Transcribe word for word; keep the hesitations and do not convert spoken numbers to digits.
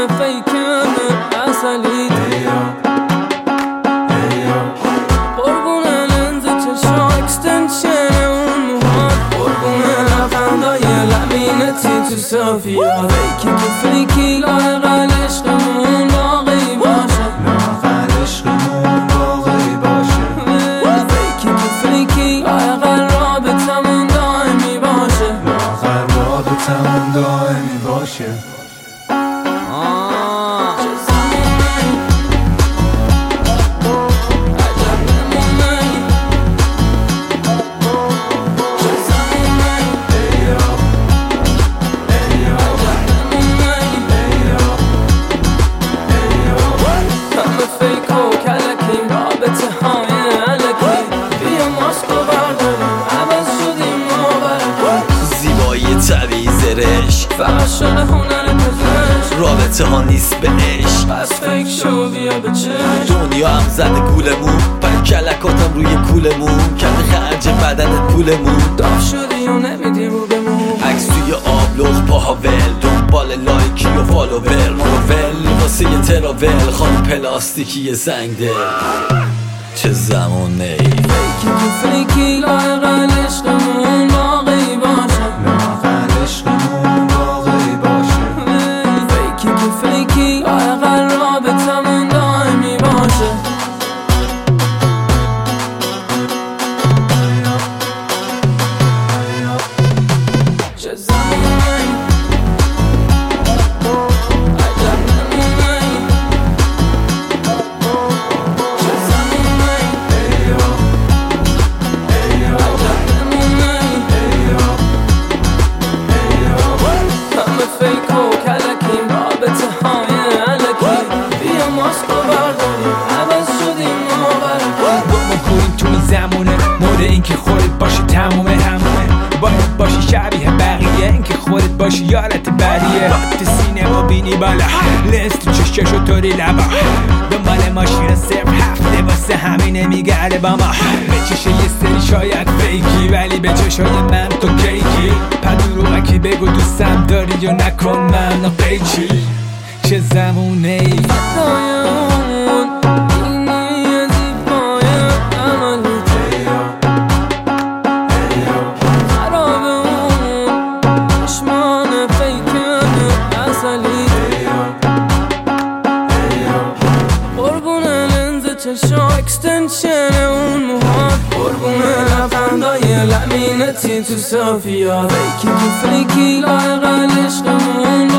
فیکن اصلی قربون لنز چشا اکستنشن اون موهات قربون لبخندای لبینتی تو صافیات فیکی که فیکی لااقل عشقمون باقی باشه لااقل عشقمون باقی باشه فیکی که فیکی لااقل رابطمون دائمی باشه لااقل رابطمون دائمی باشه فقط شده هنر پزشک رابطه ها نیست به عشق پس فکر شو بیا به چشم دنیا هم زده گولمون پر کلکاتم روی کولمون کرده خرج بدنت پولمون داف شدی و نمیدی رو بمون عکس توی آبلوغ پاها ول دنبال لایکی و فالوور روول واسه یه تراول خانم پلاستیکی زنگ دل چه زمونه ای فیکی که فیکی لااقل عشقمون باقی باشه لااقل عشقمون باقی باشه فیکی که فیکی لااقل رابطمون دائمی باشه چه زمونه ای اینکه خودت باشی تمومه همومه باید باشی شبیه بقیه اینکه خودت باشی یارت بدیه حتی سینما بینی بالا لنز تو چششو طوری لبا دنبال ماشین صرف هفته واسه همینه میگرده با ما به چشه یه سری شاید فیکی ولی به چشای من تو کیکی پدروغکی بگو دوستم داری یا نکن من قیچی چه زمونه ای چشا اکستنشن اون موهات قربون لبخندای لبینتی تو صافیات فیکی که فیکی لااقل عشقمون